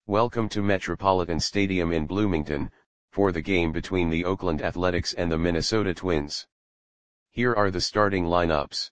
Welcome to Metropolitan Stadium in Bloomington, for the game between the Oakland Athletics and the Minnesota Twins. Here are the starting lineups.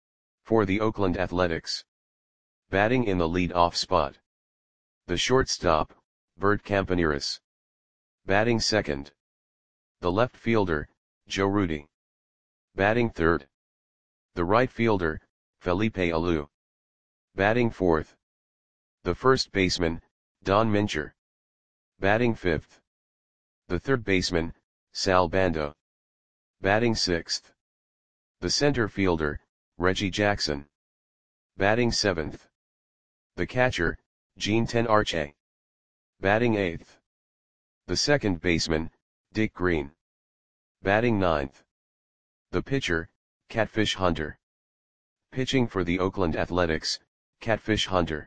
For the Oakland Athletics. Batting in the lead-off spot. The shortstop, Bert Campaneris. Batting second. The left fielder, Joe Rudi. Batting third. The right fielder, Felipe Alou. Batting fourth. The first baseman, Don Mincher. Batting fifth. The third baseman, Sal Bando. Batting sixth. The center fielder, Reggie Jackson. Batting seventh. The catcher, Jean Tenarche. Batting eighth. The second baseman, Dick Green. Batting ninth. The pitcher, Catfish Hunter. Pitching for the Oakland Athletics, Catfish Hunter.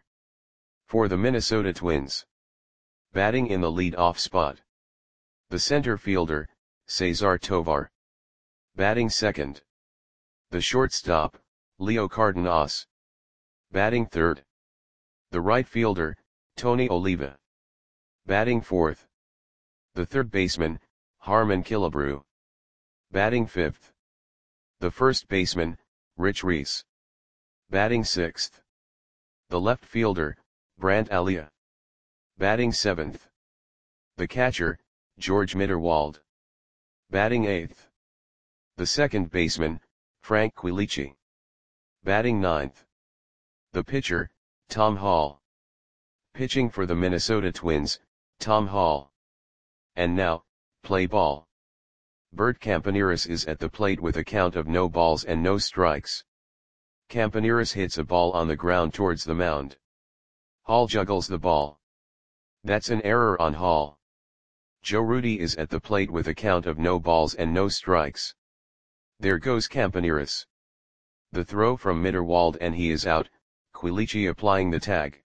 For the Minnesota Twins. Batting in the lead-off spot. The center fielder, Cesar Tovar. Batting second. The shortstop, Leo Cardenas. Batting third. The right fielder, Tony Oliva. Batting fourth. The third baseman, Harmon Killebrew. Batting fifth. The first baseman, Rich Reese. Batting sixth. The left fielder, Brandt Alia. Batting seventh. The catcher, George Mitterwald. Batting eighth. The second baseman, Frank Quilici. Batting ninth. The pitcher, Tom Hall. Pitching for the Minnesota Twins, Tom Hall. And now, play ball. Bert Campaneris is at the plate with a count of no balls and no strikes. Campaneris hits a ball on the ground towards the mound. Hall juggles the ball. That's an error on Hall. Joe Rudi is at the plate with a count of no balls and no strikes. There goes Campaneris. The throw from Mitterwald and he is out, Quilici applying the tag.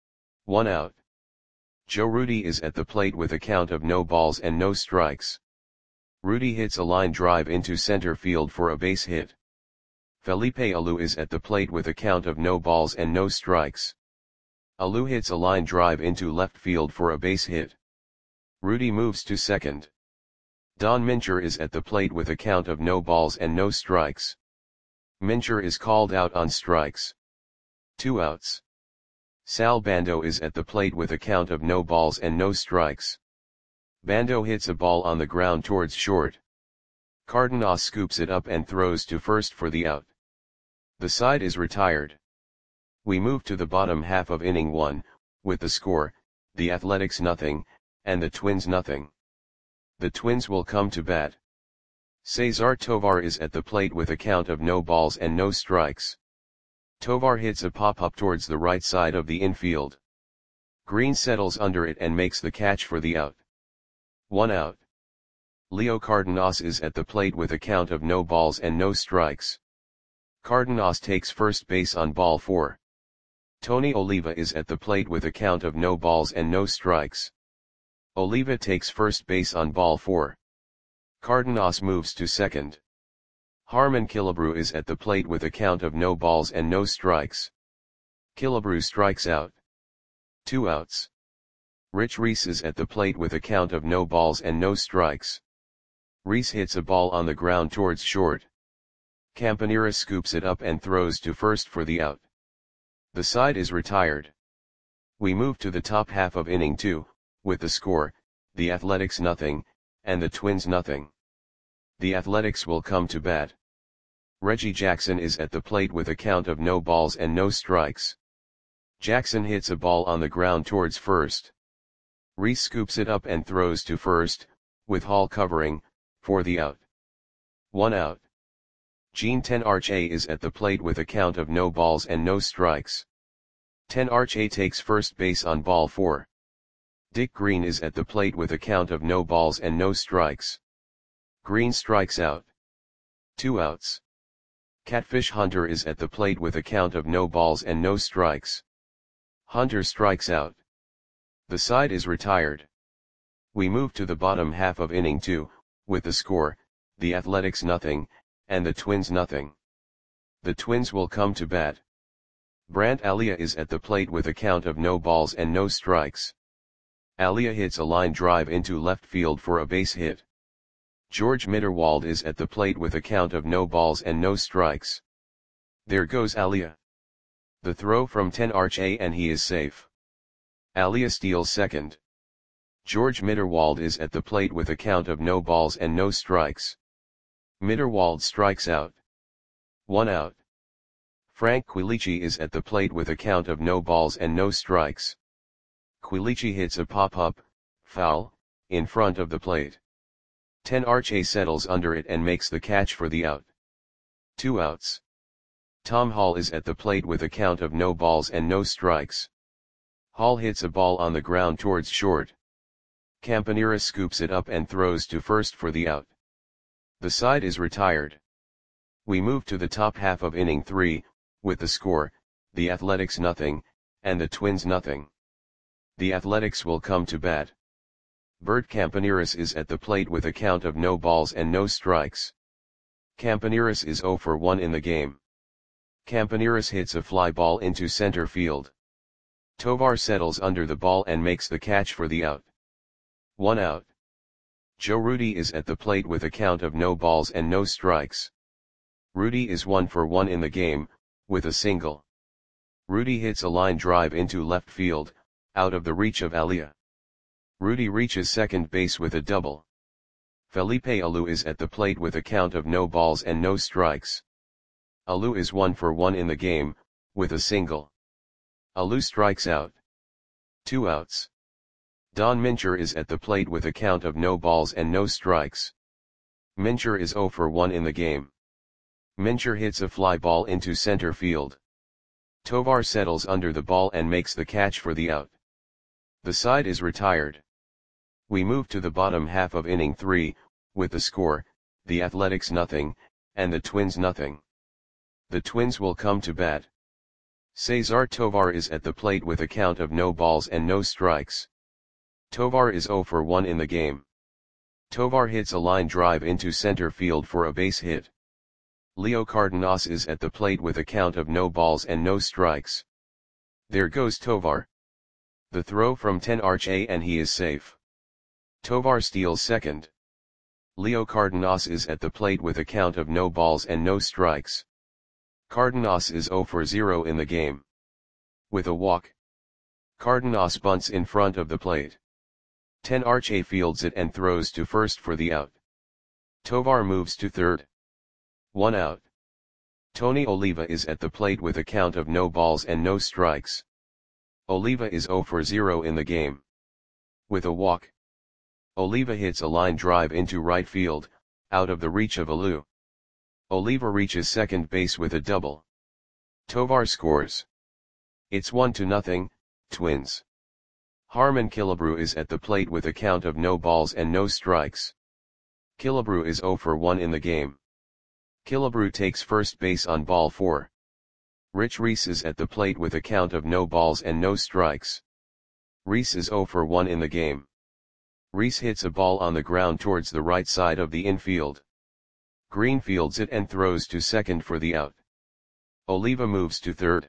1 out. Joe Rudi is at the plate with a count of no balls and no strikes. Rudi hits a line drive into center field for a base hit. Felipe Alou is at the plate with a count of no balls and no strikes. Alou hits a line drive into left field for a base hit. Rudi moves to second. Don Mincher is at the plate with a count of no balls and no strikes. Mincher is called out on strikes. 2 outs. Sal Bando is at the plate with a count of no balls and no strikes. Bando hits a ball on the ground towards short. Cardenas scoops it up and throws to first for the out. The side is retired. We move to the bottom half of inning 1, with the score, the Athletics 0, and the Twins 0. The Twins will come to bat. Cesar Tovar is at the plate with a count of no balls and no strikes. Tovar hits a pop-up towards the right side of the infield. Green settles under it and makes the catch for the out. 1 out. Leo Cardenas is at the plate with a count of no balls and no strikes. Cardenas takes first base on ball 4. Tony Oliva is at the plate with a count of no balls and no strikes. Oliva takes first base on ball 4. Cardenas moves to second. Harmon Killebrew is at the plate with a count of no balls and no strikes. Killebrew strikes out. 2 outs. Rich Reese is at the plate with a count of no balls and no strikes. Reese hits a ball on the ground towards short. Campaneris scoops it up and throws to first for the out. The side is retired. We move to the top half of inning 2, with the score, the Athletics 0, and the Twins 0. The Athletics will come to bat. Reggie Jackson is at the plate with a count of no balls and no strikes. Jackson hits a ball on the ground towards first. Reese scoops it up and throws to first, with Hall covering, for the out. 1 out. Jean Tenarche is at the plate with a count of no balls and no strikes. Tenarche takes first base on ball 4. Dick Green is at the plate with a count of no balls and no strikes. Green strikes out. 2 outs. Catfish Hunter is at the plate with a count of no balls and no strikes. Hunter strikes out. The side is retired. We move to the bottom half of inning 2, with the score, the Athletics 0, and the Twins 0. The Twins will come to bat. Brandt Alia is at the plate with a count of no balls and no strikes. Alia hits a line drive into left field for a base hit. George Mitterwald is at the plate with a count of no balls and no strikes. There goes Alia. The throw from 10 RHA and he is safe. Alia steals second. George Mitterwald is at the plate with a count of no balls and no strikes. Mitterwald strikes out. 1 out. Frank Quilici is at the plate with a count of no balls and no strikes. Quilici hits a pop-up, foul, in front of the plate. 10 RHA settles under it and makes the catch for the out. 2 outs. Tom Hall is at the plate with a count of no balls and no strikes. Hall hits a ball on the ground towards short. Campanera scoops it up and throws to first for the out. The side is retired. We move to the top half of inning 3, with the score, the Athletics nothing, and the Twins nothing. The Athletics will come to bat. Bert Campaneris is at the plate with a count of no balls and no strikes. Campaneris is 0 for 1 in the game. Campaneris hits a fly ball into center field. Tovar settles under the ball and makes the catch for the out. 1 out. Joe Rudi is at the plate with a count of no balls and no strikes. Rudi is 1 for 1 in the game, with a single. Rudi hits a line drive into left field, out of the reach of Alia. Rudi reaches second base with a double. Felipe Alou is at the plate with a count of no balls and no strikes. Alou is 1 for 1 in the game, with a single. Alou strikes out. 2 outs. Don Mincher is at the plate with a count of no balls and no strikes. Mincher is 0 for 1 in the game. Mincher hits a fly ball into center field. Tovar settles under the ball and makes the catch for the out. The side is retired. We move to the bottom half of inning 3, with the score, the Athletics nothing, and the Twins nothing. The Twins will come to bat. Cesar Tovar is at the plate with a count of no balls and no strikes. Tovar is 0 for 1 in the game. Tovar hits a line drive into center field for a base hit. Leo Cardenas is at the plate with a count of no balls and no strikes. There goes Tovar. The throw from 10 RHA and he is safe. Tovar steals second. Leo Cardenas is at the plate with a count of no balls and no strikes. Cardenas is 0 for 0 in the game. With a walk. Cardenas bunts in front of the plate. 10 RHA fields it and throws to first for the out. Tovar moves to third. 1 out. Tony Oliva is at the plate with a count of no balls and no strikes. Oliva is 0 for 0 in the game. With a walk. Oliva hits a line drive into right field, out of the reach of Alou. Oliva reaches second base with a double. Tovar scores. It's 1-0, Twins. Harmon Killebrew is at the plate with a count of no balls and no strikes. Killebrew is 0 for 1 in the game. Killebrew takes first base on ball 4. Rich Reese is at the plate with a count of no balls and no strikes. Reese is 0 for 1 in the game. Reese hits a ball on the ground towards the right side of the infield. Green fields it and throws to second for the out. Oliva moves to third.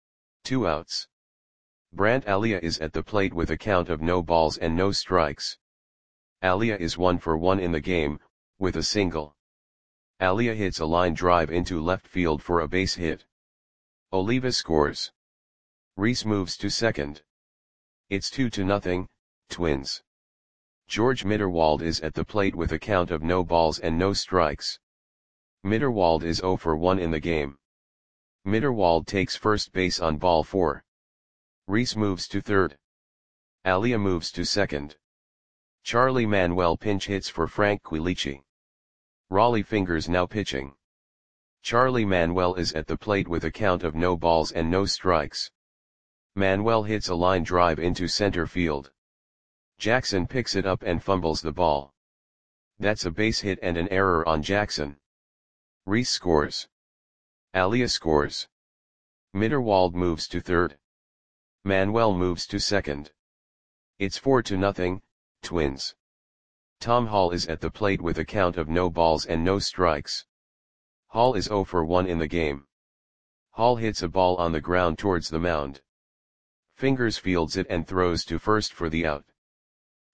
2 outs. Brandt Alia is at the plate with a count of no balls and no strikes. Alia is 1 for 1 in the game, with a single. Alia hits a line drive into left field for a base hit. Oliva scores. Reese moves to second. It's 2-0, Twins. George Mitterwald is at the plate with a count of no balls and no strikes. Mitterwald is 0 for 1 in the game. Mitterwald takes first base on ball 4. Reese moves to third. Alia moves to second. Charlie Manuel pinch hits for Frank Quilici. Raleigh Fingers now pitching. Charlie Manuel is at the plate with a count of no balls and no strikes. Manuel hits a line drive into center field. Jackson picks it up and fumbles the ball. That's a base hit and an error on Jackson. Reese scores. Alia scores. Mitterwald moves to third. Manuel moves to second. It's 4-0, Twins. Tom Hall is at the plate with a count of no balls and no strikes. Hall is 0 for 1 in the game. Hall hits a ball on the ground towards the mound. Fingers fields it and throws to first for the out.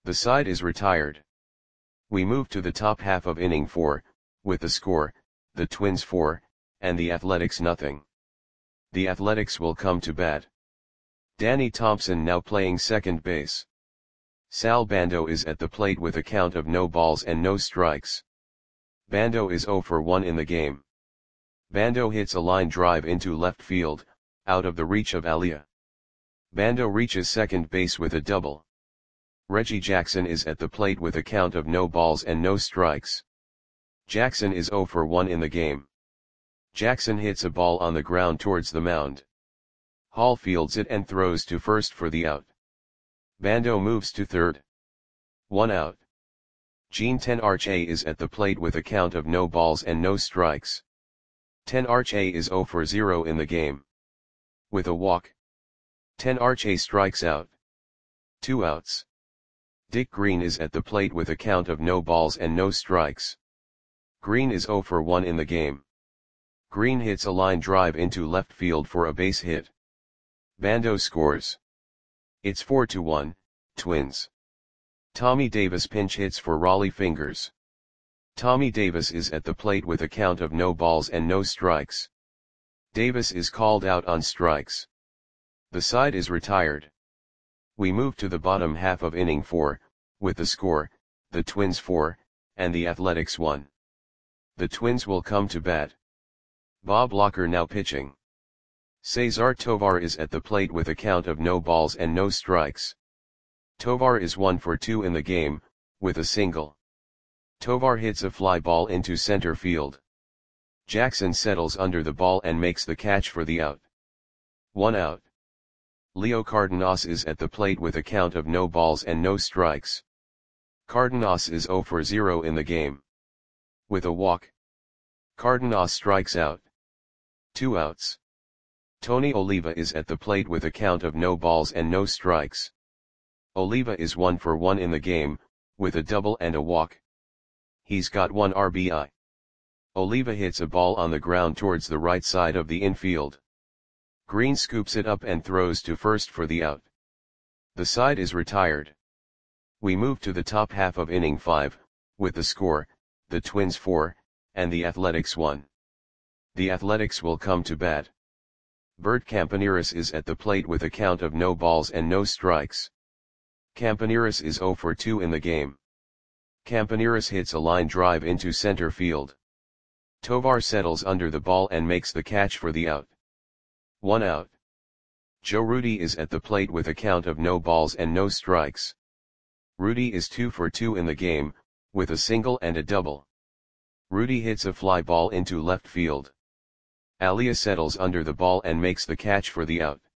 The side is retired. We move to the top half of inning 4, with the score, the Twins 4, and the Athletics nothing. The Athletics will come to bat. Danny Thompson now playing second base. Sal Bando is at the plate with a count of no balls and no strikes. Bando is 0 for 1 in the game. Bando hits a line drive into left field, out of the reach of Alia. Bando reaches second base with a double. Reggie Jackson is at the plate with a count of no balls and no strikes. Jackson is 0 for 1 in the game. Jackson hits a ball on the ground towards the mound. Hall fields it and throws to first for the out. Bando moves to third. 1 out. Gene Tenarche is at the plate with a count of no balls and no strikes. Tenarche is 0 for 0 in the game. With a walk, Tenarche strikes out. 2 outs. Dick Green is at the plate with a count of no balls and no strikes. Green is 0 for 1 in the game. Green hits a line drive into left field for a base hit. Bando scores. It's 4-1, Twins. Tommy Davis pinch hits for Raleigh Fingers. Tommy Davis is at the plate with a count of no balls and no strikes. Davis is called out on strikes. The side is retired. We move to the bottom half of inning 4, with the score, the Twins 4, and the Athletics 1. The Twins will come to bat. Bob Locker now pitching. Cesar Tovar is at the plate with a count of no balls and no strikes. Tovar is 1 for 2 in the game, with a single. Tovar hits a fly ball into center field. Jackson settles under the ball and makes the catch for the out. 1 out. Leo Cardenas is at the plate with a count of no balls and no strikes. Cardenas is 0 for 0 in the game. With a walk, Cardenas strikes out. 2 outs. Tony Oliva is at the plate with a count of no balls and no strikes. Oliva is 1 for 1 in the game, with a double and a walk. He's got 1 RBI. Oliva hits a ball on the ground towards the right side of the infield. Green scoops it up and throws to first for the out. The side is retired. We move to the top half of inning 5, with the score, the Twins 4, and the Athletics 1. The Athletics will come to bat. Bert Campaneris is at the plate with a count of no balls and no strikes. Campaneris is 0 for 2 in the game. Campaneris hits a line drive into center field. Tovar settles under the ball and makes the catch for the out. 1 out. Joe Rudy is at the plate with a count of no balls and no strikes. Rudy is 2 for 2 in the game, with a single and a double. Rudy hits a fly ball into left field. Alia settles under the ball and makes the catch for the out.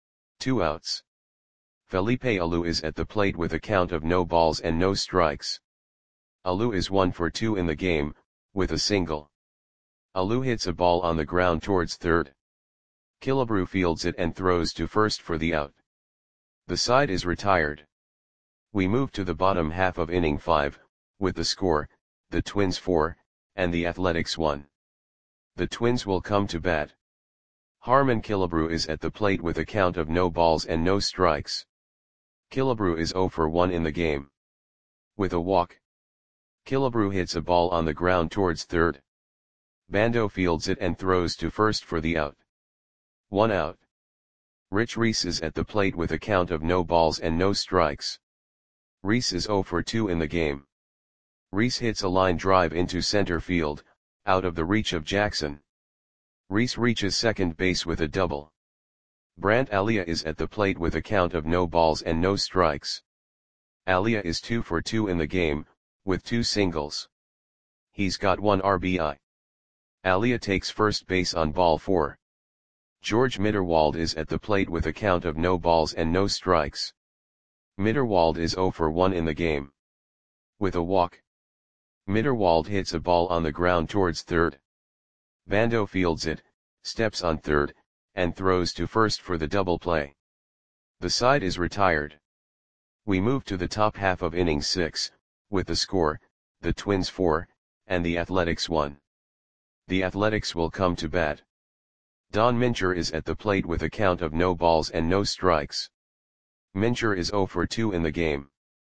2 outs. Felipe Alou is at the plate with a count of no balls and no strikes. Alou is 1 for 2 in the game, with a single. Alou hits a ball on the ground towards third. Killebrew fields it and throws to first for the out. The side is retired. We move to the bottom half of inning 5, with the score, the Twins 4, and the Athletics 1. The Twins will come to bat. Harmon Killebrew is at the plate with a count of no balls and no strikes. Killebrew is 0 for 1 in the game. With a walk, Killebrew hits a ball on the ground towards third. Bando fields it and throws to first for the out. 1 out. Rich Reese is at the plate with a count of no balls and no strikes. Reese is 0 for 2 in the game. Reese hits a line drive into center field, out of the reach of Jackson. Reese reaches second base with a double. Brant Alia is at the plate with a count of no balls and no strikes. Alia is 2 for 2 in the game, with 2 singles. He's got 1 RBI. Alia takes first base on ball 4. George Mitterwald is at the plate with a count of no balls and no strikes. Mitterwald is 0 for 1 in the game. With a walk, Mitterwald hits a ball on the ground towards third. Bando fields it, steps on third, and throws to first for the double play. The side is retired. We move to the top half of inning 6, with the score, the Twins 4, and the Athletics 1. The Athletics will come to bat. Don Mincher is at the plate with a count of no balls and no strikes. Mincher is 0 for 2 in the game.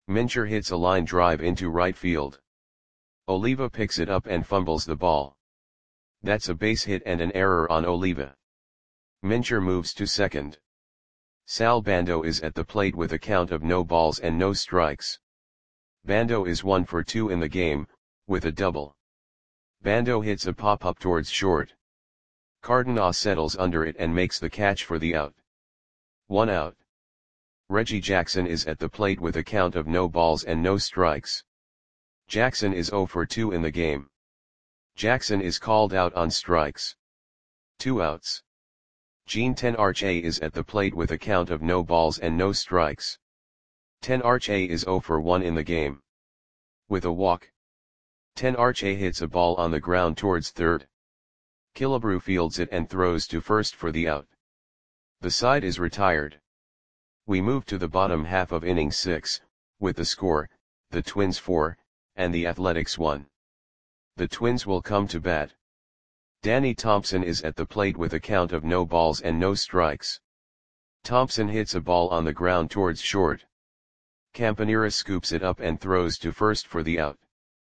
Mincher hits a line drive into right field. Oliva picks it up and fumbles the ball. That's a base hit and an error on Oliva. Mincher moves to second. Sal Bando is at the plate with a count of no balls and no strikes. Bando is 1 for 2 in the game, with a double. Bando hits a pop-up towards short. Cardenas settles under it and makes the catch for the out. 1 out. Reggie Jackson is at the plate with a count of no balls and no strikes. Jackson is 0 for 2 in the game. Jackson is called out on strikes. 2 outs. Gene Tenarche is at the plate with a count of no balls and no strikes. Tenarche is 0 for 1 in the game. With a walk. Tenarche hits a ball on the ground towards third. Killebrew fields it and throws to first for the out. The side is retired. We move to the bottom half of inning 6, with the score, the Twins 4, and the Athletics 1. The Twins will come to bat. Danny Thompson is at the plate with a count of no balls and no strikes. Thompson hits a ball on the ground towards short. Campanera scoops it up and throws to first for the out.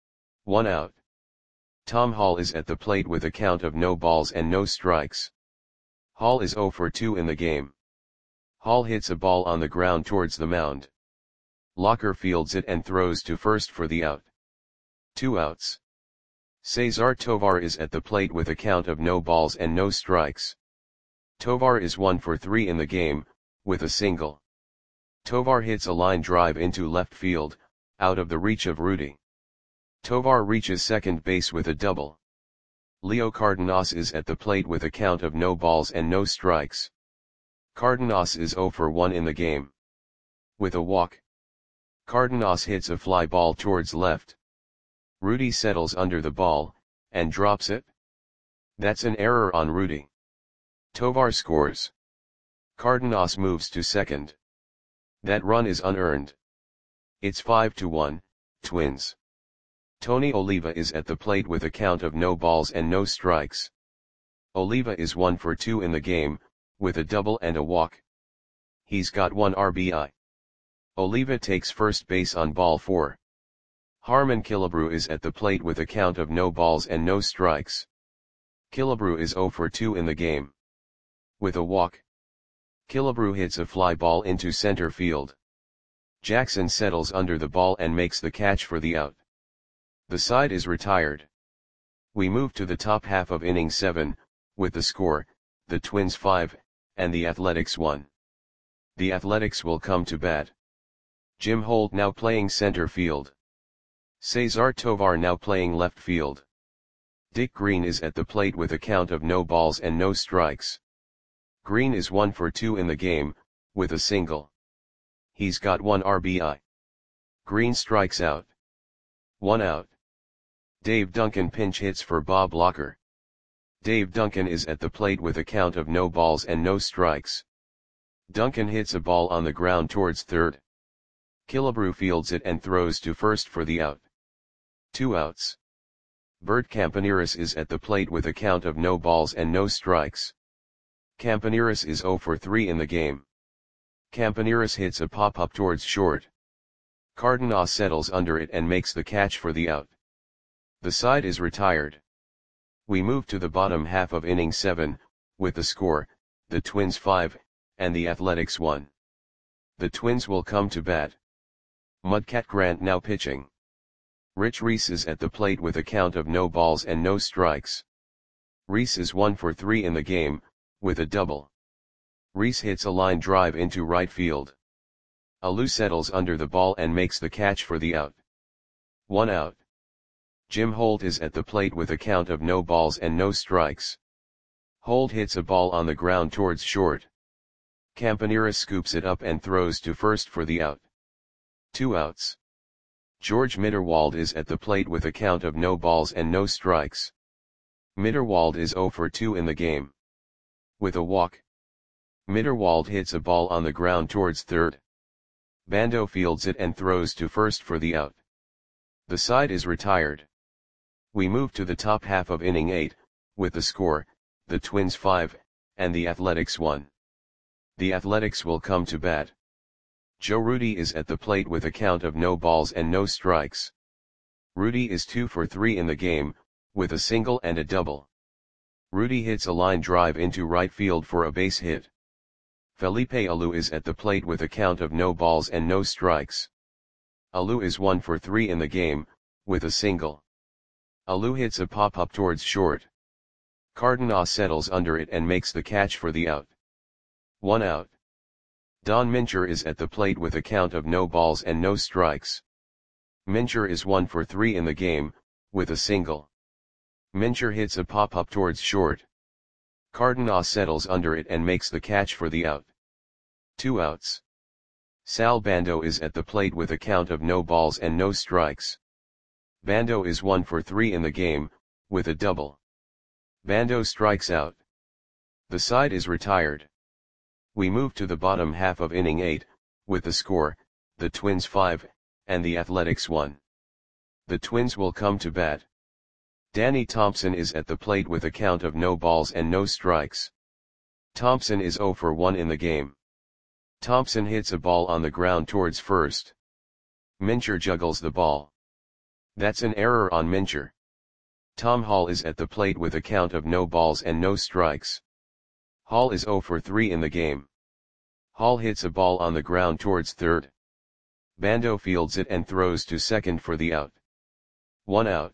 1 out. Tom Hall is at the plate with a count of no balls and no strikes. Hall is 0 for 2 in the game. Hall hits a ball on the ground towards the mound. Locker fields it and throws to first for the out. 2 outs. Cesar Tovar is at the plate with a count of no balls and no strikes. Tovar is 1 for 3 in the game, with a single. Tovar hits a line drive into left field, out of the reach of Rudy. Tovar reaches second base with a double. Leo Cardenas is at the plate with a count of no balls and no strikes. Cardenas is 0 for 1 in the game. With a walk. Cardenas hits a fly ball towards left. Rudy settles under the ball, and drops it. That's an error on Rudy. Tovar scores. Cardenas moves to second. That run is unearned. It's 5-1, Twins. Tony Oliva is at the plate with a count of no balls and no strikes. Oliva is 1 for 2 in the game, with a double and a walk. He's got 1 RBI. Oliva takes first base on ball 4. Harmon Killebrew is at the plate with a count of no balls and no strikes. Killebrew is 0 for 2 in the game. With a walk. Killebrew hits a fly ball into center field. Jackson settles under the ball and makes the catch for the out. The side is retired. We move to the top half of inning 7, with the score, the Twins 5, and the Athletics 1. The Athletics will come to bat. Jim Holt now playing center field. Cesar Tovar now playing left field. Dick Green is at the plate with a count of no balls and no strikes. Green is 1 for 2 in the game, with a single. He's got 1 RBI. Green strikes out. 1 out. Dave Duncan pinch hits for Bob Locker. Dave Duncan is at the plate with a count of no balls and no strikes. Duncan hits a ball on the ground towards third. Killebrew fields it and throws to first for the out. 2 outs. Bert Campaneris is at the plate with a count of no balls and no strikes. Campaneris is 0 for 3 in the game. Campaneris hits a pop-up towards short. Cardenas settles under it and makes the catch for the out. The side is retired. We move to the bottom half of inning 7, with the score, the Twins 5, and the Athletics 1. The Twins will come to bat. Mudcat Grant now pitching. Rich Reese is at the plate with a count of no balls and no strikes. Reese is 1 for 3 in the game, with a double. Reese hits a line drive into right field. Alou settles under the ball and makes the catch for the out. 1 out. Jim Holt is at the plate with a count of no balls and no strikes. Holt hits a ball on the ground towards short. Campanera scoops it up and throws to first for the out. 2 outs. George Mitterwald is at the plate with a count of no balls and no strikes. Mitterwald is 0 for 2 in the game. With a walk. Mitterwald hits a ball on the ground towards third. Bando fields it and throws to first for the out. The side is retired. We move to the top half of inning 8, with the score, the Twins 5, and the Athletics 1. The Athletics will come to bat. Joe Rudi is at the plate with a count of no balls and no strikes. Rudi is 2 for 3 in the game, with a single and a double. Rudi hits a line drive into right field for a base hit. Felipe Alou is at the plate with a count of no balls and no strikes. Alou is 1 for 3 in the game, with a single. Alou hits a pop-up towards short. Cardenas settles under it and makes the catch for the out. 1 out. Don Mincher is at the plate with a count of no balls and no strikes. Mincher is 1 for 3 in the game, with a single. Mincher hits a pop-up towards short. Cardenas settles under it and makes the catch for the out. 2 outs. Sal Bando is at the plate with a count of no balls and no strikes. Bando is 1 for 3 in the game, with a double. Bando strikes out. The side is retired. We move to the bottom half of inning 8, with the score, the Twins 5, and the Athletics 1. The Twins will come to bat. Danny Thompson is at the plate with a count of no balls and no strikes. Thompson is 0 for 1 in the game. Thompson hits a ball on the ground towards first. Mincher juggles the ball. That's an error on Mincher. Tom Hall is at the plate with a count of no balls and no strikes. Hall is 0 for 3 in the game. Hall hits a ball on the ground towards third. Bando fields it and throws to second for the out. 1 out.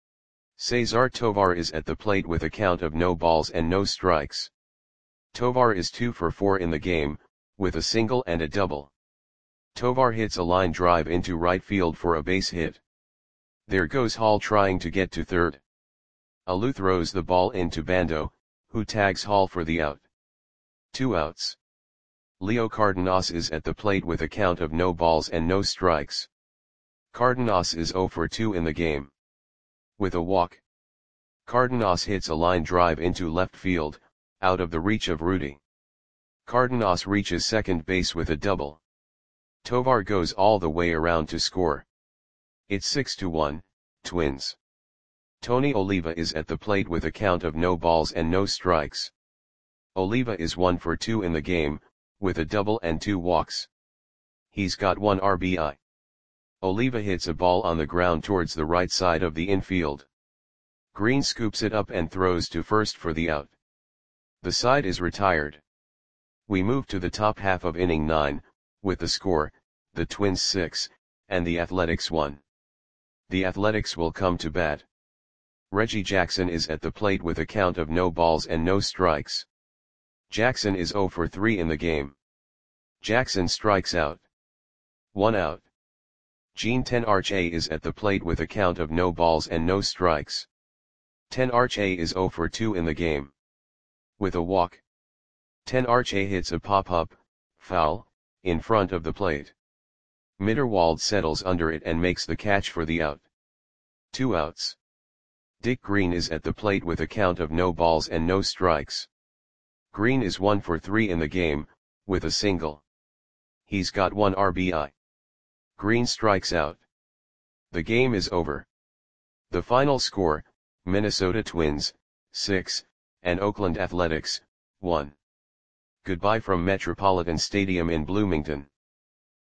Cesar Tovar is at the plate with a count of no balls and no strikes. Tovar is 2 for 4 in the game, with a single and a double. Tovar hits a line drive into right field for a base hit. There goes Hall trying to get to third. Alou throws the ball into Bando, who tags Hall for the out. 2 outs. Leo Cardenas is at the plate with a count of no balls and no strikes. Cardenas is 0 for 2 in the game. With a walk. Cardenas hits a line drive into left field, out of the reach of Rudi. Cardenas reaches second base with a double. Tovar goes all the way around to score. It's 6-1, Twins. Tony Oliva is at the plate with a count of no balls and no strikes. Oliva is 1 for 2 in the game, with a double and 2 walks. He's got 1 RBI. Oliva hits a ball on the ground towards the right side of the infield. Green scoops it up and throws to first for the out. The side is retired. We move to the top half of inning 9, with the score, the Twins 6, and the Athletics 1. The Athletics will come to bat. Reggie Jackson is at the plate with a count of no balls and no strikes. Jackson is 0 for 3 in the game. Jackson strikes out. 1 out. Gene Tenarche is at the plate with a count of no balls and no strikes. Tenarche is 0 for 2 in the game. With a walk. Tenarche hits a pop-up, foul, in front of the plate. Mitterwald settles under it and makes the catch for the out. 2 outs. Dick Green is at the plate with a count of no balls and no strikes. Green is 1 for 3 in the game, with a single. He's got 1 RBI. Green strikes out. The game is over. The final score, Minnesota Twins, 6, and Oakland Athletics, 1. Goodbye from Metropolitan Stadium in Bloomington.